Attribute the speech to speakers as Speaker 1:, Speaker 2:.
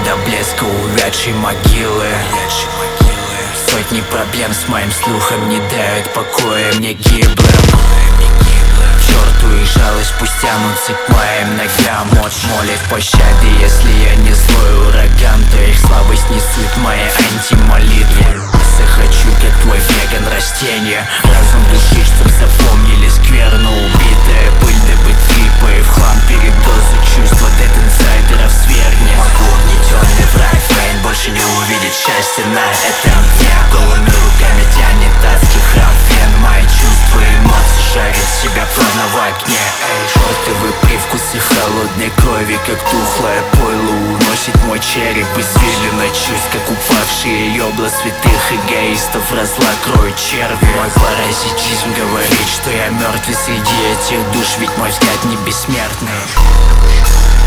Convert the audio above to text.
Speaker 1: до блеска увядшей могилы. Сотни проблем с моим слухом не дают покоя мне гиблым. К черту их жалость, пусть тянутся к моим ногам. Молит пощады, если я не злой ураган, то их слабость несут мои антимолитвы. Захочу, как твой веган, растения. Разум души, чтоб запомнили скверно. Убитая пыль, добыть клипы и в хлам передозу чувства дед инсайдеров свергнет. Угнетенный враг Фейн больше не увидит счастья на этом дне. Голыми руками тянет адский храм фен. Мои чувства и эмоции жарят себя плавно в огне. Чертовы привкусы холодной крови, как тухлое пойло, уносит мой череп извилина чувств, как упавшие ёбла святых эгоистов. Разлак кроет черви. Мой паразитизм говорит, что я мертвый среди этих душ, ведь мой взгляд не бессмертный.